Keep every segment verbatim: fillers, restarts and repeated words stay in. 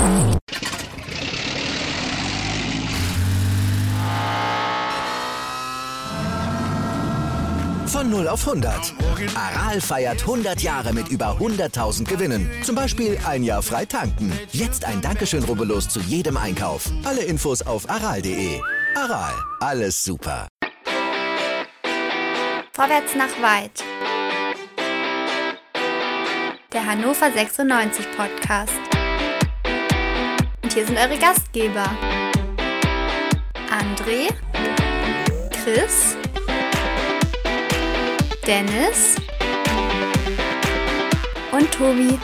Von null auf hundert. Aral feiert hundert Jahre mit über hunderttausend Gewinnen. Zum Beispiel ein Jahr frei tanken. Jetzt ein Dankeschön, rubbellos zu jedem Einkauf. Alle Infos auf aral punkt de. Aral, alles super. Vorwärts nach weit. Der Hannover sechsundneunzig Podcast. Und hier sind eure Gastgeber. André, Chris, Dennis und Tobi.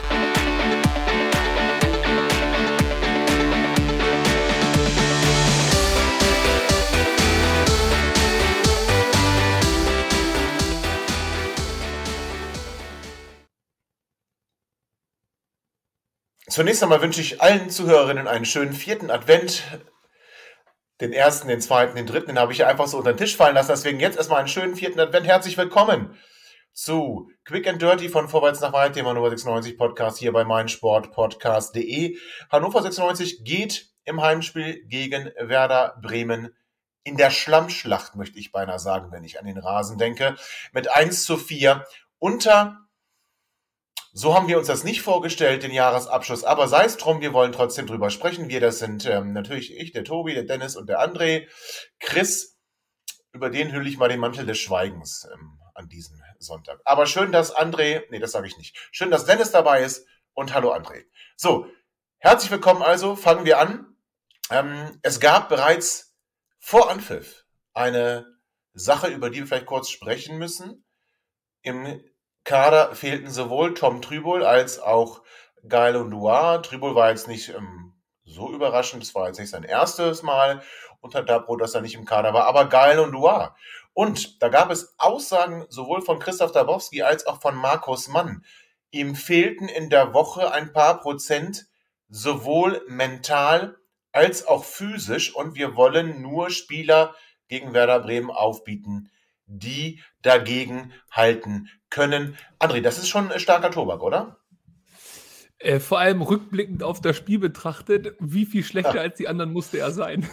Zunächst einmal wünsche ich allen Zuhörerinnen einen schönen vierten Advent. Den ersten, den zweiten, den dritten, den habe ich ja einfach so unter den Tisch fallen lassen. Deswegen jetzt erstmal einen schönen vierten Advent. Herzlich willkommen zu Quick and Dirty von Vorwärts nach Weit, dem Hannover sechsundneunzig Podcast hier bei meinsportpodcast punkt de. Hannover sechsundneunzig geht im Heimspiel gegen Werder Bremen in der Schlammschlacht, möchte ich beinahe sagen, wenn ich an den Rasen denke, mit eins zu vier unter. So haben wir uns das nicht vorgestellt, den Jahresabschluss, aber sei es drum, wir wollen trotzdem drüber sprechen. Wir, das sind ähm, natürlich ich, der Tobi, der Dennis und der André. Chris, über den hülle ich mal den Mantel des Schweigens ähm, an diesem Sonntag. Aber schön, dass André, nee, das sage ich nicht, schön, dass Dennis dabei ist und hallo André. So, herzlich willkommen also, fangen wir an. Ähm, es gab bereits vor Anpfiff eine Sache, über die wir vielleicht kurz sprechen müssen. Im Kader fehlten sowohl Tom Trübol als auch Gael Ondua. Trübol war jetzt nicht ähm, so überraschend, es war jetzt nicht sein erstes Mal unter Dabro, dass er nicht im Kader war, aber Gael Ondua. Und da gab es Aussagen sowohl von Christoph Dabrowski als auch von Markus Mann. Ihm fehlten in der Woche ein paar Prozent, sowohl mental als auch physisch, und wir wollen nur Spieler gegen Werder Bremen aufbieten, die dagegen halten können. André, das ist schon ein starker Tobak, oder? Äh, vor allem rückblickend auf das Spiel betrachtet, wie viel schlechter ja. als die anderen musste er sein.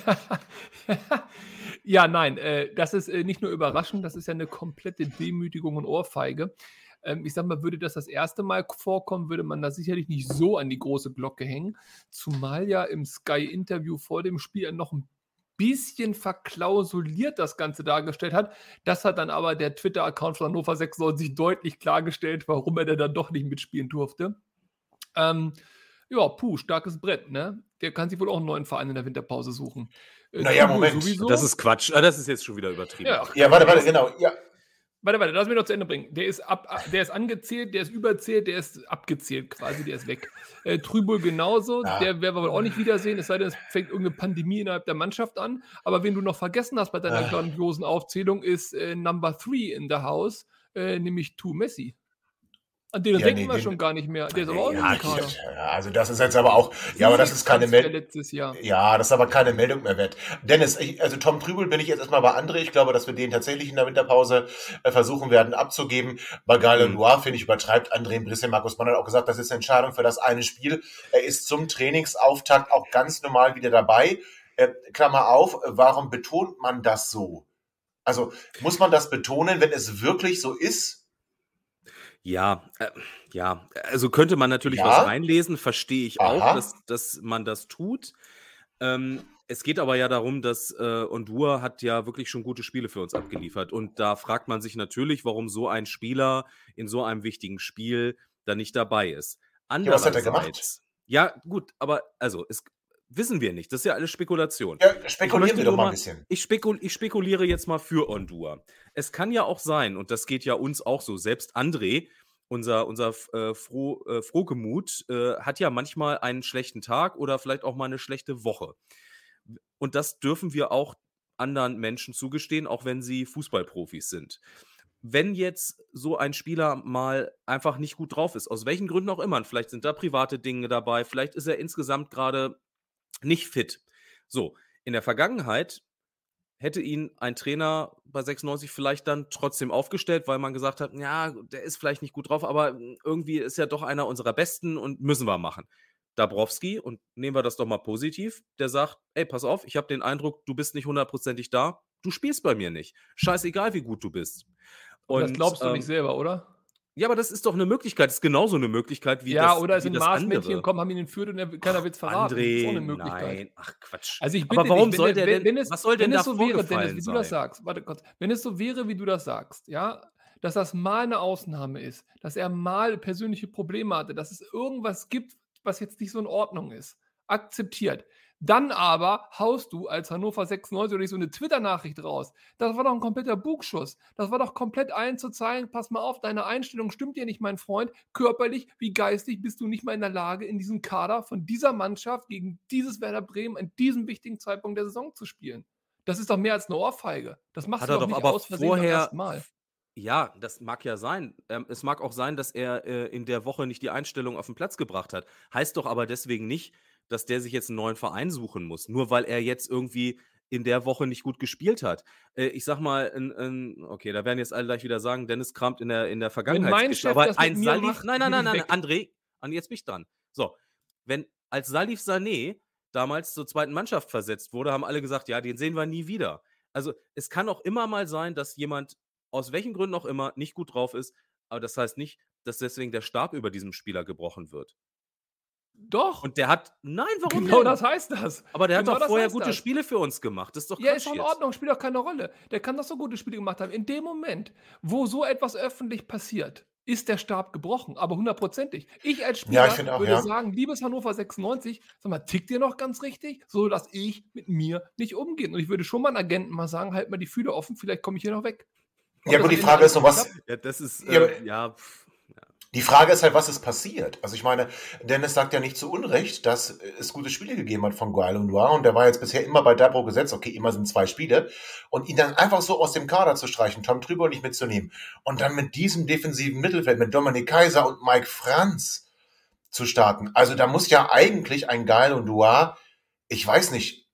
Ja, nein, äh, das ist äh, nicht nur überraschend, das ist ja eine komplette Demütigung und Ohrfeige. Ähm, ich sag mal, würde das das erste Mal vorkommen, würde man da sicherlich nicht so an die große Glocke hängen. Zumal ja im Sky-Interview vor dem Spiel er noch ein bisschen verklausuliert das Ganze dargestellt hat. Das hat dann aber der Twitter-Account von Hannover sechsundneunzig deutlich klargestellt, warum er denn dann doch nicht mitspielen durfte. Ähm, ja, puh, starkes Brett, ne? Der kann sich wohl auch einen neuen Verein in der Winterpause suchen. Äh, naja, Moment. Sowieso. Das ist Quatsch. Ah, das ist jetzt schon wieder übertrieben. Ja, ja warte, warte, genau. Ja. Warte, warte, lass mich noch zu Ende bringen. Der ist, ab, der ist angezählt, der ist überzählt, der ist abgezählt quasi, der ist weg. Äh, Trübel genauso, ja. Der werden wir wohl auch nicht wiedersehen, es sei denn, es fängt irgendeine Pandemie innerhalb der Mannschaft an. Aber wen du noch vergessen hast bei deiner äh. grandiosen Aufzählung, ist äh, Number Three in the House, äh, nämlich Tu Messi. An den ja, denken nee, wir den, schon gar nicht mehr. Der ist aber auch ja, nicht im Kader. Ja, also das ist jetzt aber auch, ja, aber das ist keine Meldung. Letztes Jahr. Ja, das ist aber keine Meldung mehr wert. Dennis, ich, also Tom Trübel bin ich jetzt erstmal bei André. Ich glaube, dass wir den tatsächlich in der Winterpause äh, versuchen werden abzugeben. Bei Gael mhm. Ondua, finde ich, übertreibt André ein bisschen. Markus Mann hat auch gesagt, das ist eine Entscheidung für das eine Spiel. Er ist zum Trainingsauftakt auch ganz normal wieder dabei. Äh, Klammer auf, warum betont man das so? Also muss man das betonen, wenn es wirklich so ist? Ja, äh, ja, also könnte man natürlich ja? was reinlesen, verstehe ich Aha. auch, dass, dass man das tut. Ähm, es geht aber ja darum, dass äh, Ondua hat ja wirklich schon gute Spiele für uns abgeliefert. Und da fragt man sich natürlich, warum so ein Spieler in so einem wichtigen Spiel da nicht dabei ist. Ja, was hat er gemacht? Ja, gut, aber also es wissen wir nicht. Das ist ja alles Spekulation. Ja, spekulieren wir doch mal ein bisschen. Ich, spekul, ich spekuliere jetzt mal für Ondua. Es kann ja auch sein, und das geht ja uns auch so, selbst André, unser, unser äh, Froh, äh, Frohgemut, äh, hat ja manchmal einen schlechten Tag oder vielleicht auch mal eine schlechte Woche. Und das dürfen wir auch anderen Menschen zugestehen, auch wenn sie Fußballprofis sind. Wenn jetzt so ein Spieler mal einfach nicht gut drauf ist, aus welchen Gründen auch immer, vielleicht sind da private Dinge dabei, vielleicht ist er insgesamt gerade nicht fit. So, in der Vergangenheit hätte ihn ein Trainer bei sechsundneunzig vielleicht dann trotzdem aufgestellt, weil man gesagt hat, ja, der ist vielleicht nicht gut drauf, aber irgendwie ist er doch einer unserer Besten und müssen wir machen. Dabrowski, und nehmen wir das doch mal positiv, der sagt, ey, pass auf, ich habe den Eindruck, du bist nicht hundertprozentig da, du spielst bei mir nicht. Scheißegal, wie gut du bist. Und das Und, glaubst du ähm, nicht selber, oder? ja, aber das ist doch eine Möglichkeit, das ist genauso eine Möglichkeit wie Ja, das, oder es wie sind das Marsmännchen andere. gekommen, haben ihn entführt und er, keiner wird es verraten. Das ist auch André, eine Möglichkeit. nein, ach Quatsch. Also ich bitte Aber warum dich, soll wenn, der wenn, denn, wenn es, was soll denn wenn da es so wäre, Dennis, vorgefallen wie du das sein? sagst, warte kurz, wenn es so wäre, wie du das sagst, ja, dass das mal eine Ausnahme ist, dass er mal persönliche Probleme hatte, dass es irgendwas gibt, was jetzt nicht so in Ordnung ist, akzeptiert. Dann aber haust du als Hannover sechsundneunzig oder nicht so eine Twitter-Nachricht raus. Das war doch ein kompletter Bugschuss. Das war doch komplett allen zu zeigen, pass mal auf, deine Einstellung stimmt dir nicht, mein Freund. Körperlich wie geistig bist du nicht mal in der Lage, in diesem Kader von dieser Mannschaft gegen dieses Werder Bremen an diesem wichtigen Zeitpunkt der Saison zu spielen. Das ist doch mehr als eine Ohrfeige. Das machst Hat du er doch doch nicht aber aus Versehen beim vorher, ersten Mal. ja, das mag ja sein. Ähm, es mag auch sein, dass er äh, in der Woche nicht die Einstellung auf den Platz gebracht hat. Heißt doch aber deswegen nicht, dass der sich jetzt einen neuen Verein suchen muss, nur weil er jetzt irgendwie in der Woche nicht gut gespielt hat. Äh, ich sag mal, ein, ein, okay, da werden jetzt alle gleich wieder sagen, Dennis kramt in der, in der Wenn mein Vergangenheitskiste, Chef aber das mit ein mir Salif, macht, nein, nein, bin nein, ich nein, weg. André, an jetzt bin ich dran. So, wenn als Salif Sané damals zur zweiten Mannschaft versetzt wurde, haben alle gesagt, ja, den sehen wir nie wieder. Also es kann auch immer mal sein, dass jemand aus welchen Gründen auch immer nicht gut drauf ist, aber das heißt nicht, dass deswegen der Stab über diesem Spieler gebrochen wird. Doch, Und der hat, nein, warum genau denn? das heißt das. Aber der hat Genau doch das vorher heißt gute das. Spiele für uns gemacht. Das ist doch Ja, Quatsch ist schon in jetzt. Ordnung, spielt auch keine Rolle. Der kann doch so gute Spiele gemacht haben. In dem Moment, wo so etwas öffentlich passiert, ist der Stab gebrochen, aber hundertprozentig. Ich als Ja, ich Spieler finde auch, würde ja. sagen, liebes Hannover sechsundneunzig, sag mal, tickt ihr noch ganz richtig, so dass ich mit mir nicht umgehe. Und ich würde schon mal einen Agenten mal sagen, halt mal die Fühler offen, vielleicht komme ich hier noch weg. Ob Ja das gut, am die Ende Frage alles ist noch, gut was, klappt? Ja, das ist, ja, äh, ja, pff, ja. die Frage ist halt, was ist passiert? Also ich meine, Dennis sagt ja nicht zu Unrecht, dass es gute Spiele gegeben hat von Guail und Noir und der war jetzt bisher immer bei Dabro gesetzt, okay, immer sind zwei Spiele und ihn dann einfach so aus dem Kader zu streichen, Tom Trüber nicht mitzunehmen und dann mit diesem defensiven Mittelfeld, mit Dominik Kaiser und Mike Franz zu starten. Also da muss ja eigentlich ein Guail und Noir, ich weiß nicht,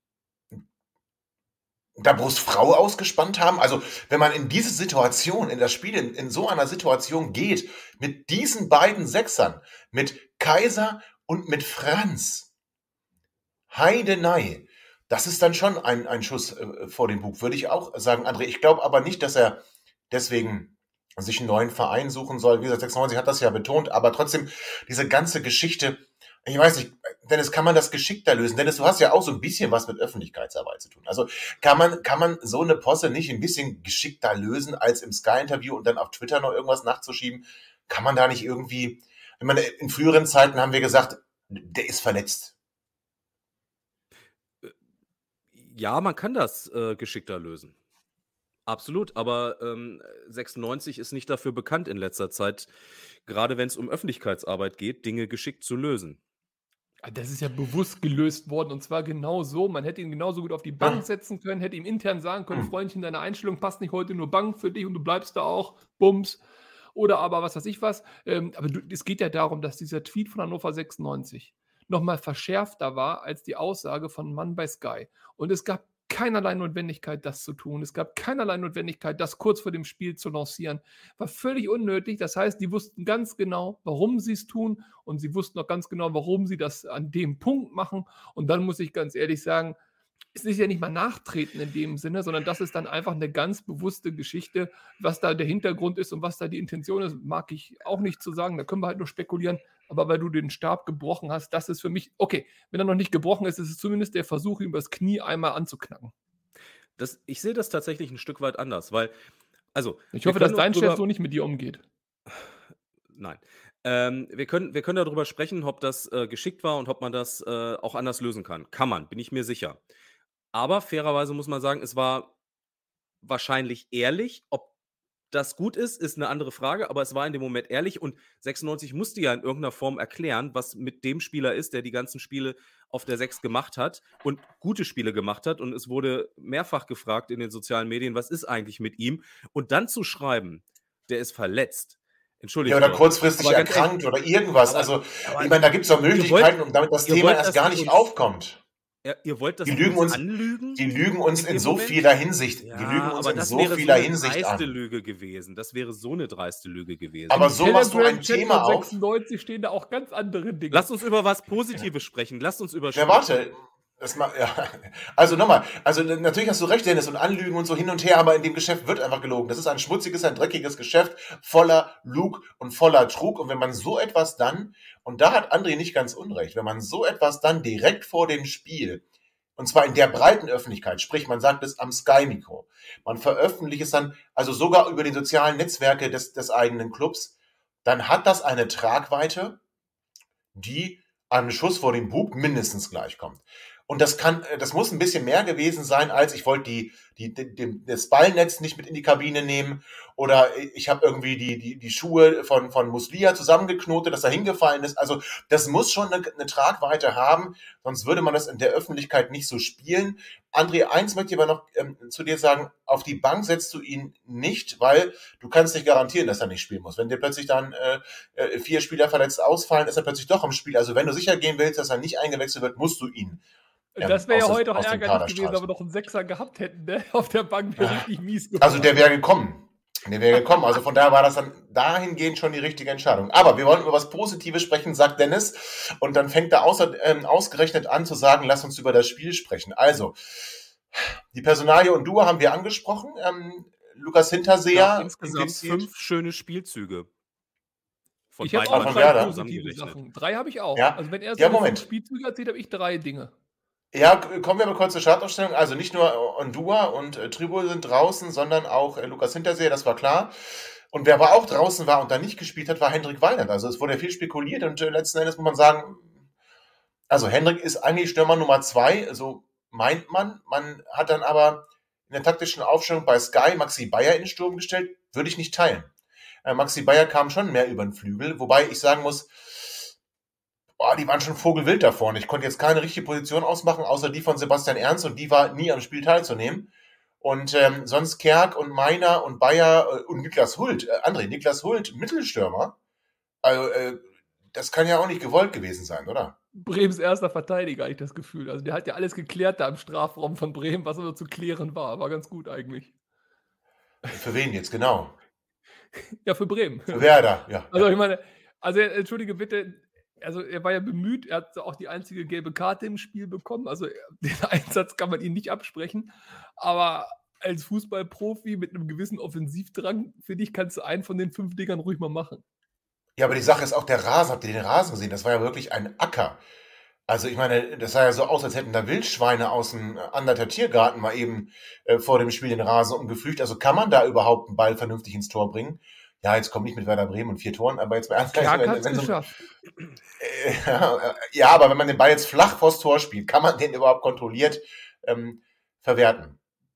Dabros Frau ausgespannt haben. Also wenn man in diese Situation, in das Spiel, in, in so einer Situation geht, mit diesen beiden Sechsern, mit Kaiser und mit Franz, Heidenei, das ist dann schon ein, ein Schuss äh, vor dem Bug, würde ich auch sagen, André. Ich glaube aber nicht, dass er deswegen sich einen neuen Verein suchen soll. Wie gesagt, sechsundneunzig hat das ja betont, aber trotzdem diese ganze Geschichte, ich weiß nicht, Dennis, kann man das geschickter lösen? Dennis, du hast ja auch so ein bisschen was mit Öffentlichkeitsarbeit zu tun. Also kann man, kann man so eine Posse nicht ein bisschen geschickter lösen, als im Sky-Interview und dann auf Twitter noch irgendwas nachzuschieben? Kann man da nicht irgendwie, ich meine, in früheren Zeiten haben wir gesagt, der ist verletzt. Ja, man kann das äh, geschickter lösen. Absolut, aber ähm, sechsundneunzig ist nicht dafür bekannt in letzter Zeit, gerade wenn es um Öffentlichkeitsarbeit geht, Dinge geschickt zu lösen. Das ist ja bewusst gelöst worden und zwar genau so. Man hätte ihn genauso gut auf die Bank Ja. setzen können, hätte ihm intern sagen können, Hm. Freundchen, deine Einstellung passt nicht heute nur Bank für dich und du bleibst da auch, Bums. Oder aber was weiß ich was. Ähm, aber du, es geht ja darum, dass dieser Tweet von Hannover sechsundneunzig nochmal verschärfter war als die Aussage von Mann bei Sky. Und es gab keinerlei Notwendigkeit, das zu tun. Es gab keinerlei Notwendigkeit, das kurz vor dem Spiel zu lancieren. War völlig unnötig. Das heißt, die wussten ganz genau, warum sie es tun und sie wussten auch ganz genau, warum sie das an dem Punkt machen. Und dann muss ich ganz ehrlich sagen, es ist ja nicht mal nachtreten in dem Sinne, sondern das ist dann einfach eine ganz bewusste Geschichte. Was da der Hintergrund ist und was da die Intention ist, mag ich auch nicht zu sagen. Da können wir halt nur spekulieren. Aber weil du den Stab gebrochen hast, das ist für mich, okay, wenn er noch nicht gebrochen ist, ist es zumindest der Versuch, ihm das Knie einmal anzuknacken. Das, ich sehe das tatsächlich ein Stück weit anders, weil, also, Ich wir hoffe, dass können dein drüber- Chef so nicht mit dir umgeht. Nein. Ähm, wir können, wir können darüber sprechen, ob das äh, geschickt war und ob man das äh, auch anders lösen kann. Kann man, bin ich mir sicher. Aber fairerweise muss man sagen, es war wahrscheinlich ehrlich. Ob das gut ist, ist eine andere Frage, aber es war in dem Moment ehrlich und sechsundneunzig musste ja in irgendeiner Form erklären, was mit dem Spieler ist, der die ganzen Spiele auf der sechs gemacht hat und gute Spiele gemacht hat. Und es wurde mehrfach gefragt in den sozialen Medien, was ist eigentlich mit ihm? Und dann zu schreiben, der ist verletzt. Entschuldigung. Ja, oder kurzfristig Aber ganz erkrankt oder irgendwas. aber- Also, aber ich meine, da gibt es doch ihr wollt- Möglichkeiten, um damit das ihr Thema wollt, erst dass gar wir nicht uns- aufkommt. Ihr, ihr wollt das Die lügen uns, anlügen? die lügen uns in in dem so Moment? vieler Hinsicht, die Ja, lügen uns aber in das so wäre so vieler eine Hinsicht dreiste an. Lüge gewesen. Das wäre so eine dreiste Lüge gewesen. Aber Im so machst du ein Telegram-Chat Thema von auf. sechsundneunzig stehen da auch ganz andere Dinge. Lasst uns über was Positives sprechen. Lasst uns über Ja, Spiel. warte. Das ma ja. Also nochmal, also natürlich hast du recht, Dennis, und Anlügen und so hin und her, aber in dem Geschäft wird einfach gelogen. Das ist ein schmutziges, ein dreckiges Geschäft voller Lug und voller Trug. Und wenn man so etwas dann, und da hat André nicht ganz unrecht, wenn man so etwas dann direkt vor dem Spiel, und zwar in der breiten Öffentlichkeit, sprich man sagt es am Sky-Mikro, man veröffentlicht es dann, also sogar über die sozialen Netzwerke des, des eigenen Clubs, dann hat das eine Tragweite, die einem Schuss vor dem Bug mindestens gleichkommt. Und das kann, das muss ein bisschen mehr gewesen sein, als ich wollte die, die, die, das Ballnetz nicht mit in die Kabine nehmen oder ich habe irgendwie die, die, die Schuhe von, von Muslia zusammengeknotet, dass er hingefallen ist. Also das muss schon eine, eine Tragweite haben, sonst würde man das in der Öffentlichkeit nicht so spielen. André, eins möchte ich aber noch ähm, zu dir sagen, auf die Bank setzt du ihn nicht, weil du kannst nicht garantieren, dass er nicht spielen muss. Wenn dir plötzlich dann äh, vier Spieler verletzt ausfallen, ist er plötzlich doch im Spiel. Also wenn du sicher gehen willst, dass er nicht eingewechselt wird, musst du ihn. Ähm, das wäre ja heute auch ärgerlich gewesen, wenn wir noch einen Sechser gehabt hätten, ne? Auf der Bank wäre richtig mies geworden. Also der wäre gekommen. Der wäre gekommen. Also von daher war das dann dahingehend schon die richtige Entscheidung. Aber wir wollen über was Positives sprechen, sagt Dennis. Und dann fängt er außer, ähm, ausgerechnet an zu sagen, lass uns über das Spiel sprechen. Also, die Personalie und Duo haben wir angesprochen. Ähm, Lukas Hinterseher. Ja, insgesamt fünf schöne Spielzüge. Von ich habe auch drei positive Sachen. Drei habe ich auch. Ja. Also wenn er so ja, Moment. Spielzüge erzählt, habe ich drei Dinge. Ja, kommen wir mal kurz zur Startaufstellung. Also nicht nur Ondua und äh, Tribul sind draußen, sondern auch äh, Lukas Hinterseher, das war klar. Und wer aber auch draußen war und da nicht gespielt hat, war Hendrik Weiland. Also es wurde ja viel spekuliert und äh, letzten Endes muss man sagen, also Hendrik ist eigentlich Stürmer Nummer zwei, so meint man. Man hat dann aber in der taktischen Aufstellung bei Sky Maxi Bayer in den Sturm gestellt, würde ich nicht teilen. Äh, Maxi Bayer kam schon mehr über den Flügel, wobei ich sagen muss, boah, die waren schon vogelwild da vorne. Ich konnte jetzt keine richtige Position ausmachen, außer die von Sebastian Ernst und die war nie am Spiel teilzunehmen. Und ähm, sonst Kerk und Meiner und Bayer äh, und Niklas Hult, äh, André, Niklas Hult, Mittelstürmer. Also äh, das kann ja auch nicht gewollt gewesen sein, oder? Bremens erster Verteidiger, habe ich das Gefühl. Also der hat ja alles geklärt da im Strafraum von Bremen, was nur zu klären war. War ganz gut eigentlich. Für wen jetzt genau? Ja, für Bremen. Für Werder, ja. Also ich meine, also entschuldige bitte, also er war ja bemüht, er hat auch die einzige gelbe Karte im Spiel bekommen, also den Einsatz kann man ihm nicht absprechen, aber als Fußballprofi mit einem gewissen Offensivdrang, finde ich, kannst du einen von den fünf Dingern ruhig mal machen. Ja, aber die Sache ist auch der Rasen, habt ihr den Rasen gesehen? Das war ja wirklich ein Acker. Also ich meine, das sah ja so aus, als hätten da Wildschweine aus dem Anderter Tiergarten mal eben äh, vor dem Spiel den Rasen umgepflügt. Also kann man da überhaupt einen Ball vernünftig ins Tor bringen? Ja, jetzt kommt nicht mit Werder Bremen und vier Toren, aber jetzt mal ernst. Ja, wenn, wenn, wenn so, geschafft. Äh, ja, aber wenn man den Ball jetzt flach vors Tor spielt, kann man den überhaupt kontrolliert ähm, verwerten?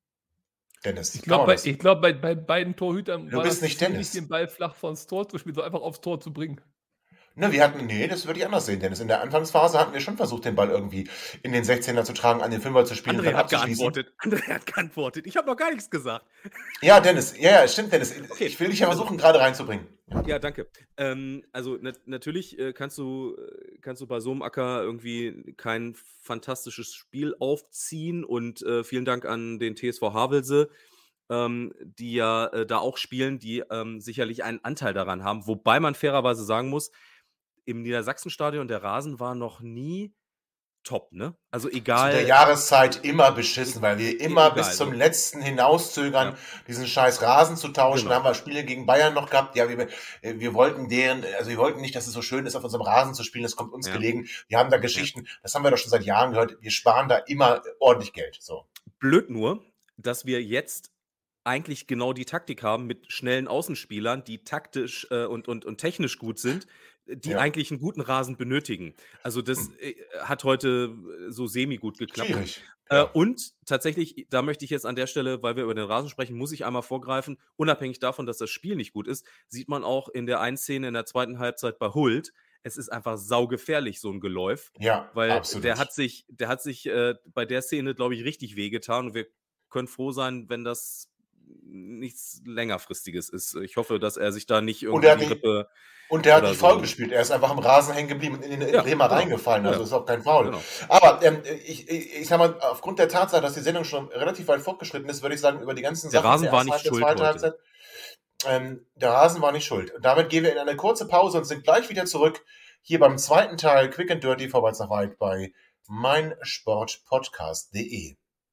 Dennis, ich glaube, bei, glaub, bei, bei beiden Torhütern du war bist nicht Dennis. Den Ball flach vors Tor zu spielen, sondern einfach aufs Tor zu bringen. Ne, wir hatten, nee, das würde ich anders sehen, Dennis. In der Anfangsphase hatten wir schon versucht, den Ball irgendwie in den sechzehner zu tragen, an den Fünfer zu spielen. André hat geantwortet. André hat geantwortet. Ich habe noch gar nichts gesagt. Ja, Dennis, ja, ja, stimmt, Dennis. Okay. Ich will dich ja versuchen, gerade reinzubringen. Ja, danke. Ähm, also na- natürlich äh, kannst du äh, kannst du bei so einem Acker irgendwie kein fantastisches Spiel aufziehen und äh, vielen Dank an den T S V Havelse, ähm, die ja äh, da auch spielen, die ähm, sicherlich einen Anteil daran haben. Wobei man fairerweise sagen muss, im Niedersachsenstadion, der Rasen war noch nie top, ne? Also egal. Zu der Jahreszeit immer beschissen, weil wir immer egal, bis zum ne? letzten hinauszögern, Ja. diesen scheiß Rasen zu tauschen. Genau. Da haben wir Spiele gegen Bayern noch gehabt. Ja, wir, wir wollten deren, also wir wollten nicht, dass es so schön ist, auf unserem Rasen zu spielen. Das kommt uns Ja. gelegen. Wir haben da Geschichten, das haben wir doch schon seit Jahren gehört. Wir sparen da immer ordentlich Geld. So. Blöd nur, dass wir jetzt eigentlich genau die Taktik haben mit schnellen Außenspielern, die taktisch äh, und, und, und technisch gut sind, die Ja. eigentlich einen guten Rasen benötigen. Also das äh, hat heute äh, so semi-gut geklappt. Schwierig. Äh, Ja. und tatsächlich, da möchte ich jetzt an der Stelle, weil wir über den Rasen sprechen, muss ich einmal vorgreifen, unabhängig davon, dass das Spiel nicht gut ist, sieht man auch in der einen Szene in der zweiten Halbzeit bei Hult, es ist einfach saugefährlich, so ein Geläuf, Ja, weil absolut. der hat sich, der hat sich äh, bei der Szene, glaube ich, richtig wehgetan und wir können froh sein, wenn das nichts längerfristiges ist. Ich hoffe, dass er sich da nicht Und er irgendwie hat die nicht, Rippe und der hat oder nicht faul so. gespielt. Er ist einfach am Rasen hängen geblieben und in den, in den Ja, Bremer genau. reingefallen. Ja, Also ja, ist auch kein Foul. genau. Aber ähm, ich, ich, ich sag mal, aufgrund der Tatsache, dass die Sendung schon relativ weit fortgeschritten ist, würde ich sagen, über die ganzen Der Sachen Rasen der war ersten nicht Halbzeit, schuld zweiten heute. Halbzeit, ähm, der Rasen war nicht schuld. Und damit gehen wir in eine kurze Pause und sind gleich wieder zurück hier beim zweiten Teil Quick and Dirty vorwärts nach weit bei meinsportpodcast punkt de.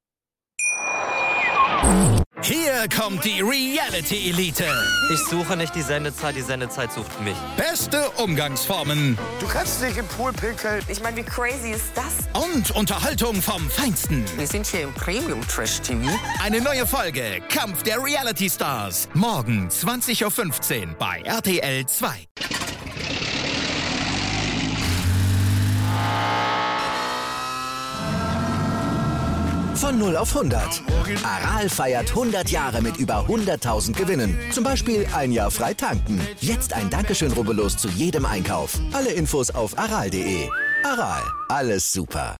Hier kommt die Reality Elite. Ich suche nicht die Sendezeit, die Sendezeit sucht mich. Beste Umgangsformen Du kannst nicht im Pool pinkeln. Ich meine, wie crazy ist das? und Unterhaltung vom Feinsten. Wir sind hier im Premium-Trash-T V. Eine neue Folge Kampf der Reality Stars. Morgen zwanzig Uhr fünfzehn bei R T L zwei. Von null auf hundert. Aral feiert hundert Jahre mit über hunderttausend Gewinnen. Zum Beispiel ein Jahr frei tanken. Jetzt ein Dankeschön, rubbellos zu jedem Einkauf. Alle Infos auf aral punkt de. Aral, alles super.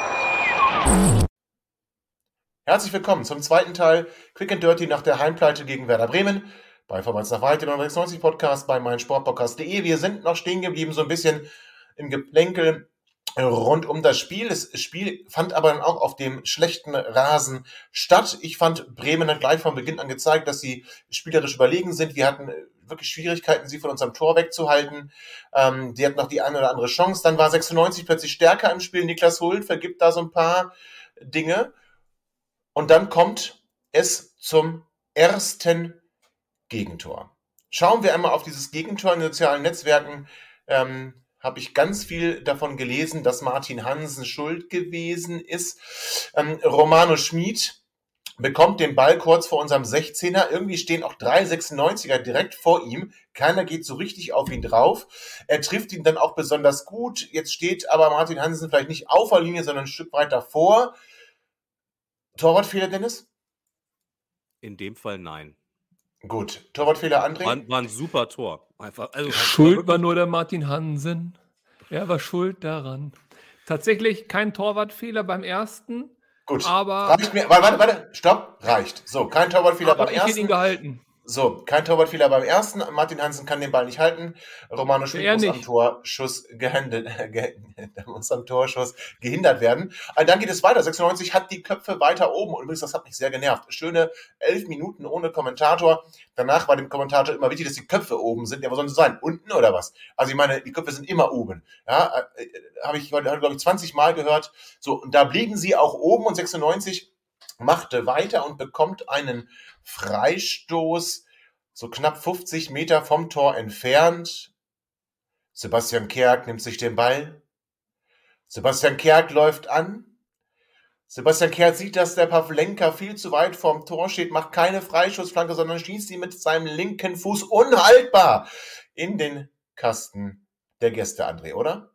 Herzlich willkommen zum zweiten Teil Quick and Dirty nach der Heimpleite gegen Werder Bremen bei Vorwärts nach weit, dem neunundsechzig Podcast bei meinsportpodcast punkt de. Wir sind noch stehen geblieben, so ein bisschen im Geplänkel rund um das Spiel. Das Spiel fand aber dann auch auf dem schlechten Rasen statt. Ich fand, Bremen hat gleich von Beginn an gezeigt, dass sie spielerisch überlegen sind. Wir hatten wirklich Schwierigkeiten, sie von unserem Tor wegzuhalten. Ähm, die hatten noch die eine oder andere Chance. Dann war sechsundneunzig plötzlich stärker im Spiel. Niklas Hult vergibt da so ein paar Dinge. Und dann kommt es zum ersten Gegentor. Schauen wir einmal auf dieses Gegentor in den sozialen Netzwerken. Ähm, habe ich ganz viel davon gelesen, dass Martin Hansen schuld gewesen ist. Ähm, Romano Schmid bekommt den Ball kurz vor unserem sechzehner. Irgendwie stehen auch drei sechsundneunziger direkt vor ihm. Keiner geht so richtig auf ihn drauf. Er trifft ihn dann auch besonders gut. Jetzt steht aber Martin Hansen vielleicht nicht auf der Linie, sondern ein Stück weit davor. Torwartfehler, Dennis? In dem Fall nein. Gut. Torwartfehler, André? War, war ein super Tor. Einfach, also, Schuld war nur der Martin Hansen. Er war schuld daran. Tatsächlich kein Torwartfehler beim ersten. Gut. Aber, Reicht mir. Warte, warte, warte. Stopp. Reicht. So, kein Torwartfehler aber beim ich hätte ihn ersten. gehalten. So, kein Torwartfehler beim ersten. Martin Hansen kann den Ball nicht halten. Romano Schmid Er muss nicht. am Torschuss gehindert, ge, muss am Torschuss gehindert werden. Und dann geht es weiter. sechsundneunzig hat die Köpfe weiter oben. Und übrigens, das hat mich sehr genervt. Schöne elf Minuten ohne Kommentator. Danach war dem Kommentator immer wichtig, dass die Köpfe oben sind. Ja, wo sollen sie sein? Unten oder was? Also ich meine, die Köpfe sind immer oben. Ja, äh, habe ich heute, glaube ich, zwanzig Mal gehört. So, und da blieben sie auch oben und sechsundneunzig machte weiter und bekommt einen Freistoß so knapp fünfzig Meter vom Tor entfernt. Sebastian Kerk nimmt sich den Ball. Sebastian Kerk läuft an. Sebastian Kerk sieht, dass der Pavlenka viel zu weit vorm Tor steht, macht keine Freischussflanke, sondern schießt ihn mit seinem linken Fuß unhaltbar in den Kasten der Gäste, André, oder?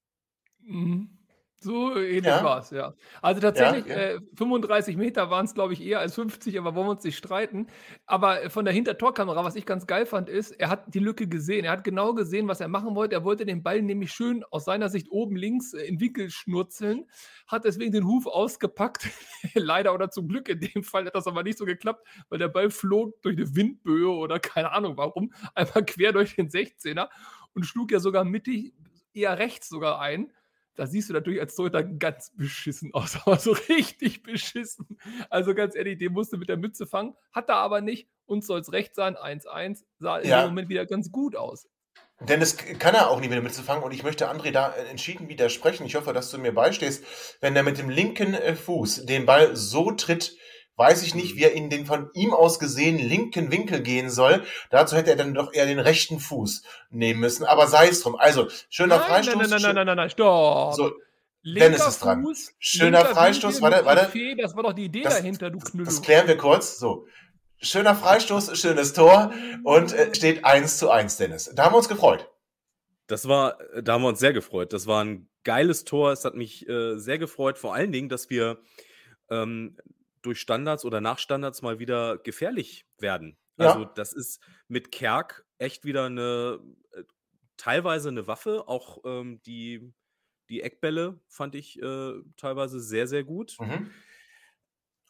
Mhm. So ähnlich Ja. war es, ja. Also tatsächlich, Ja, ja. Äh, fünfunddreißig Meter waren es, glaube ich, eher als fünfzig, aber wollen wir uns nicht streiten. Aber äh, von der Hintertorkamera, was ich ganz geil fand, ist, er hat die Lücke gesehen. Er hat genau gesehen, was er machen wollte. Er wollte den Ball nämlich schön aus seiner Sicht oben links äh, in Winkel schnurzeln, hat deswegen den Huf ausgepackt. Leider oder zum Glück in dem Fall hat das aber nicht so geklappt, weil der Ball flog durch eine Windböe oder keine Ahnung warum, einmal quer durch den sechzehner und schlug ja sogar mittig, eher rechts sogar ein. Da siehst du natürlich als Torhüter ganz beschissen aus, aber so richtig beschissen. Also ganz ehrlich, den musste mit der Mütze fangen, hat er aber nicht. Uns soll es recht sein, eins eins, sah in Ja. dem Moment wieder ganz gut aus. Denn das kann er auch nie wieder mitzufangen und ich möchte André da entschieden widersprechen. Ich hoffe, dass du mir beistehst. Wenn er mit dem linken äh, Fuß den Ball so tritt, weiß ich nicht, wie er in den von ihm aus gesehen linken Winkel gehen soll. Dazu hätte er dann doch eher den rechten Fuß nehmen müssen. Aber sei es drum. Also, schöner Nein, Freistoß. nein, nein, nein, schön- nein, nein, nein, stopp. So, Linker Dennis ist dran. Fuß, Schöner linker Freistoß, Winkel, warte, warte. Buffet, das war doch die Idee Das- dahinter, du Knüppel. das klären wir kurz. So, schöner Freistoß, schönes Tor und äh, steht eins zu eins, Dennis. Da haben wir uns gefreut. Das war, da haben wir uns sehr gefreut. Das war ein geiles Tor. Es hat mich äh, sehr gefreut, vor allen Dingen, dass wir ähm, durch Standards oder nach Standards mal wieder gefährlich werden. Ja. Also das ist mit Kerk echt wieder eine, äh, teilweise eine Waffe. Auch ähm, die, die Eckbälle fand ich äh, teilweise sehr, sehr gut. Mhm.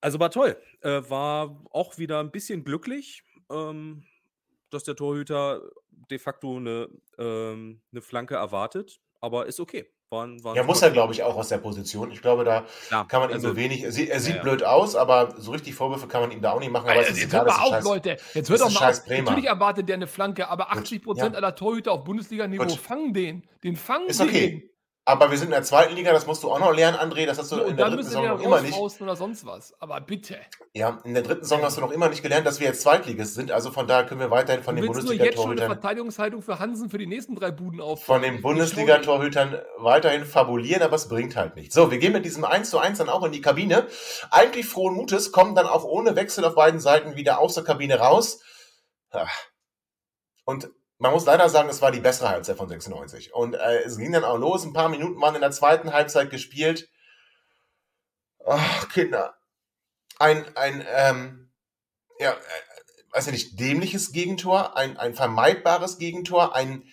Also war toll. Äh, war auch wieder ein bisschen glücklich, ähm, dass der Torhüter de facto eine, ähm, eine Flanke erwartet, aber ist okay. War ein, war ein Ja, muss super er, glaube ich, auch aus der Position. Ich glaube, da Klar, kann man ihm also, so wenig. Er sieht, er sieht ja, ja. blöd aus, aber so richtig Vorwürfe kann man ihm da auch nicht machen. Aber es Also ist jetzt egal, hört das mal ist auf, scheiß, Leute. Jetzt das hört ist doch mal scheiß auf. Bremer. Natürlich erwartet der eine Flanke, aber achtzig Prozent ja. aller Torhüter auf Bundesliga-Niveau Gut. fangen den. Den fangen Ist den. okay. Aber wir sind in der zweiten Liga, das musst du auch noch lernen, André. Das hast du So, in und der dann dritten müsst ihr Saison den noch immer nicht. rausfausten oder sonst was. Aber bitte. Ja, in der dritten Saison hast du noch immer nicht gelernt, dass wir jetzt Zweitligist sind. Also von daher können wir weiterhin von Du den willst nur jetzt schon eine Bundesliga-Torhütern Verteidigungshaltung für Hansen für die nächsten drei Buden von aufbauen. den Ich Bundesliga-Torhütern weiterhin fabulieren, aber es bringt halt nichts. So, wir gehen mit diesem eins zu eins dann auch in die Kabine. Eigentlich frohen Mutes, kommen dann auch ohne Wechsel auf beiden Seiten wieder aus der Kabine raus. Ja. Und man muss leider sagen, es war die bessere Halbzeit von sechsundneunzig. Und äh, es ging dann auch los. Ein paar Minuten waren in der zweiten Halbzeit gespielt. Ach, Kinder. Ein, ein, ähm, ja, äh, weiß ich nicht, dämliches Gegentor, ein, ein vermeidbares Gegentor, ein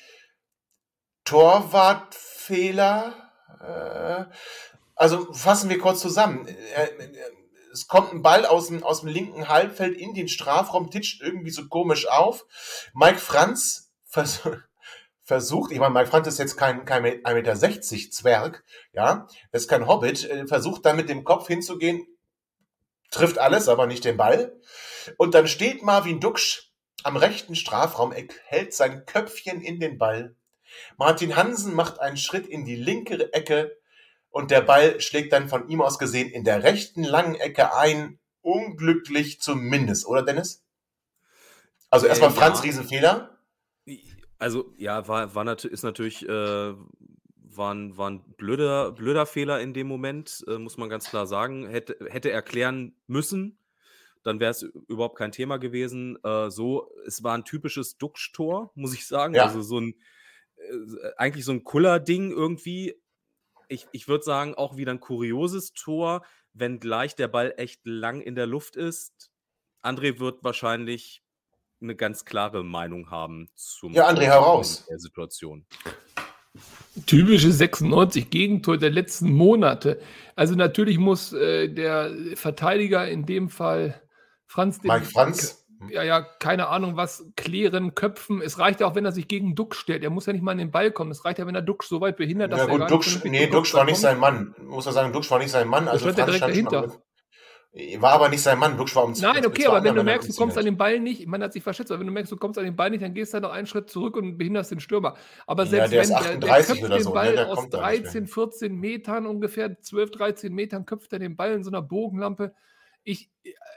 Torwartfehler. Äh, also fassen wir kurz zusammen. Äh, äh, es kommt ein Ball aus dem, aus dem linken Halbfeld in den Strafraum, titscht irgendwie so komisch auf. Mike Franz vers versucht, ich meine, Mike Franz ist jetzt kein, kein ein Meter sechzig Zwerg, ja, das ist kein Hobbit, äh, versucht dann mit dem Kopf hinzugehen, trifft alles, aber nicht den Ball. Und dann steht Marvin Duksch am rechten Strafraum, hält sein Köpfchen in den Ball. Martin Hansen macht einen Schritt in die linke Ecke und der Ball schlägt dann von ihm aus gesehen in der rechten langen Ecke ein. Unglücklich zumindest, oder Dennis? Also erstmal Äh, Franz, ja. Riesenfehler. Also, ja, war, war nat ist natürlich äh, war ein, war ein blöder, blöder Fehler in dem Moment, äh, muss man ganz klar sagen. Hätte, hätte erklären müssen, dann wäre es überhaupt kein Thema gewesen. Äh, so, es war ein typisches Duxch-Tor, muss ich sagen. Ja. Also so ein, äh, eigentlich so ein Kuller-Ding irgendwie. Ich, ich würde sagen, auch wieder ein kurioses Tor, wenngleich der Ball echt lang in der Luft ist. André wird wahrscheinlich eine ganz klare Meinung haben zum Ja, André, hau raus. der Situation. Typische sechsundneunzig Gegentor der letzten Monate. Also natürlich muss äh, der Verteidiger, in dem Fall Franz, den, Mike Franz. ja, ja, keine Ahnung was, klären, köpfen. Es reicht ja auch, wenn er sich gegen Duxch stellt. Er muss ja nicht mal an den Ball kommen. Es reicht ja, wenn er Duxch so weit behindert, dass Ja er gut, gar Duxch, nicht nee, Duxch war nicht sein Mann. Muss man sagen, Duxch war nicht sein Mann. Da Also stand er Franz direkt stand schon dahinter. am- War aber nicht sein Mann. Duxch war um Nein, okay, zwei aber wenn andere du Männer merkst, du kommst an umzingelt. den Ball nicht, man hat sich verschätzt, aber wenn du merkst, du kommst an den Ball nicht, dann gehst du halt noch einen Schritt zurück und behinderst den Stürmer. Aber Ja, selbst der wenn, ist der, der achtunddreißig köpft oder den so, ne? Ball Der aus kommt da nicht mehr dreizehn, hin. vierzehn Metern ungefähr, zwölf, dreizehn Metern köpft er den Ball in so einer Bogenlampe. Ich,